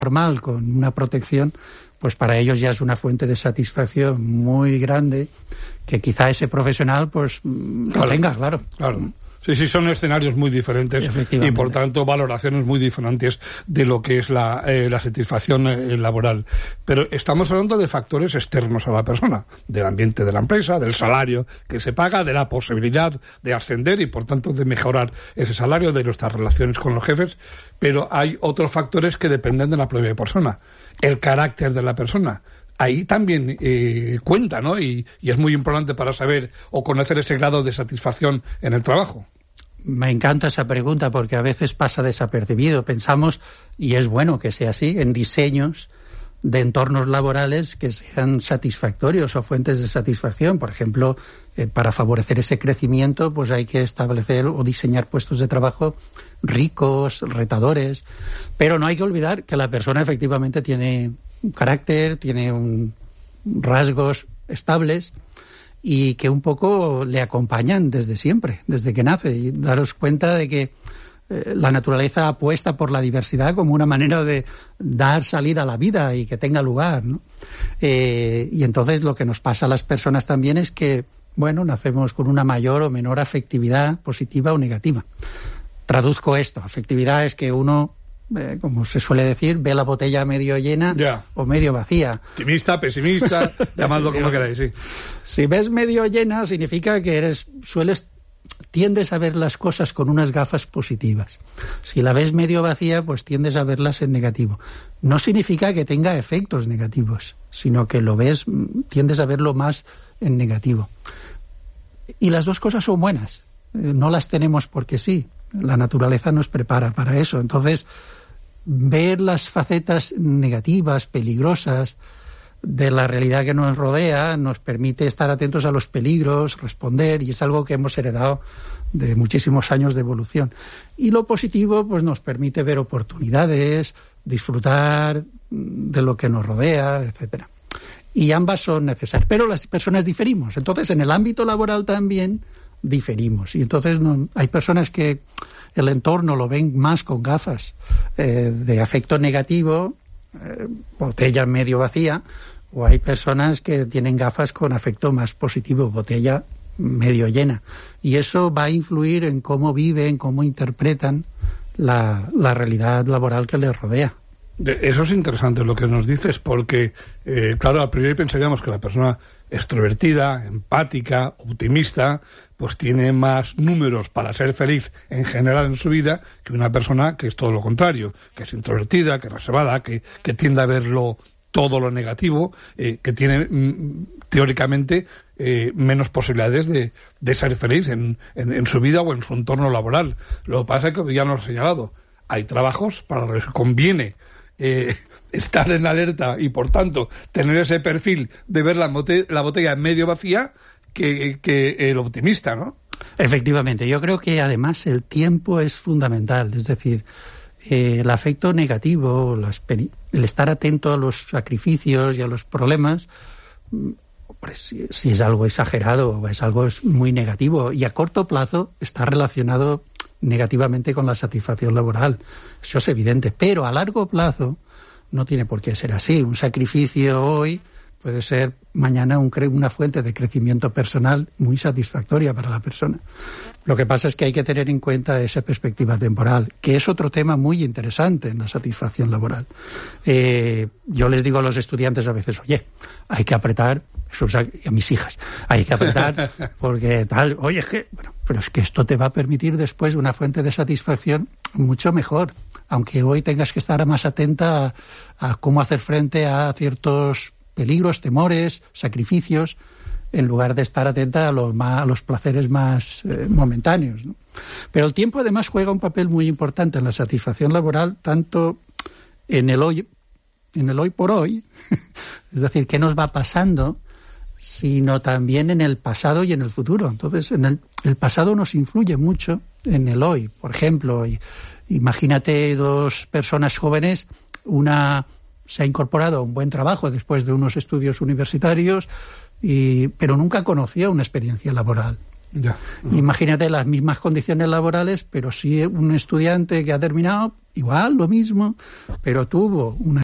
normal con una protección, pues para ellos ya es una fuente de satisfacción muy grande que quizá ese profesional pues lo tenga, claro. Sí, son escenarios muy diferentes y, por tanto, valoraciones muy diferentes de lo que es la satisfacción laboral. Pero estamos hablando de factores externos a la persona, del ambiente de la empresa, del salario que se paga, de la posibilidad de ascender y, por tanto, de mejorar ese salario, de nuestras relaciones con los jefes. Pero hay otros factores que dependen de la propia persona. El carácter de la persona. Ahí también cuenta, ¿no? Y es muy importante para saber o conocer ese grado de satisfacción en el trabajo. Me encanta esa pregunta porque a veces pasa desapercibido. Pensamos, y es bueno que sea así, en diseños de entornos laborales que sean satisfactorios o fuentes de satisfacción. Por ejemplo, para favorecer ese crecimiento, pues hay que establecer o diseñar puestos de trabajo ricos, retadores. Pero no hay que olvidar que la persona efectivamente tiene un carácter, tiene rasgos estables y que un poco le acompañan desde siempre, desde que nace. Y daros cuenta de que la naturaleza apuesta por la diversidad como una manera de dar salida a la vida y que tenga lugar, ¿no? Y entonces lo que nos pasa a las personas también es que, bueno, nacemos con una mayor o menor afectividad positiva o negativa. Traduzco esto. Afectividad es que uno, como se suele decir, ve la botella medio llena o medio vacía. Optimista, pesimista, llamadlo como queráis, sí. Si ves medio llena, significa que tiendes a ver las cosas con unas gafas positivas. Si la ves medio vacía, pues tiendes a verlas en negativo. No significa que tenga efectos negativos, sino que tiendes a verlo más en negativo. Y las dos cosas son buenas. No las tenemos porque sí. La naturaleza nos prepara para eso. Entonces, ver las facetas negativas, peligrosas de la realidad que nos rodea nos permite estar atentos a los peligros, responder, y es algo que hemos heredado de muchísimos años de evolución. Y lo positivo pues nos permite ver oportunidades, disfrutar de lo que nos rodea, etcétera. Y ambas son necesarias, pero las personas diferimos. Entonces, en el ámbito laboral también diferimos. Y entonces hay personas que el entorno lo ven más con gafas de afecto negativo, botella medio vacía, o hay personas que tienen gafas con afecto más positivo, botella medio llena. Y eso va a influir en cómo viven, cómo interpretan la realidad laboral que les rodea. Eso es interesante lo que nos dices, porque, claro, a priori pensaríamos que la persona extrovertida, empática, optimista, pues tiene más números para ser feliz en general en su vida que una persona que es todo lo contrario, que es introvertida, que es reservada, que tiende a verlo todo lo negativo, que tiene teóricamente menos posibilidades de ser feliz en su vida o en su entorno laboral. Lo que pasa es que ya nos he señalado, hay trabajos para los que conviene estar en alerta y, por tanto, tener ese perfil de ver la botella medio vacía que el optimista, ¿no? Efectivamente. Yo creo que, además, el tiempo es fundamental. Es decir, el afecto negativo, el estar atento a los sacrificios y a los problemas, pues, si es algo exagerado o es algo muy negativo, y a corto plazo está relacionado negativamente con la satisfacción laboral. Eso es evidente, pero a largo plazo no tiene por qué ser así. Un sacrificio hoy puede ser mañana una fuente de crecimiento personal muy satisfactoria para la persona. Lo que pasa es que hay que tener en cuenta esa perspectiva temporal, que es otro tema muy interesante en la satisfacción laboral. Yo les digo a los estudiantes a veces, oye, hay que apretar, y a mis hijas, hay que apretar porque tal, oye, es que, bueno, pero es que esto te va a permitir después una fuente de satisfacción mucho mejor, aunque hoy tengas que estar más atenta a cómo hacer frente a ciertos peligros, temores, sacrificios, en lugar de estar atenta a los placeres más momentáneos, ¿no? Pero el tiempo además juega un papel muy importante en la satisfacción laboral, tanto en el hoy por hoy, es decir, qué nos va pasando, sino también en el pasado y en el futuro. Entonces, el pasado nos influye mucho en el hoy. Por ejemplo, imagínate dos personas jóvenes, una se ha incorporado a un buen trabajo después de unos estudios universitarios, pero nunca conoció una experiencia laboral. Ya. Imagínate las mismas condiciones laborales, pero sí un estudiante que ha terminado, igual, lo mismo, pero tuvo una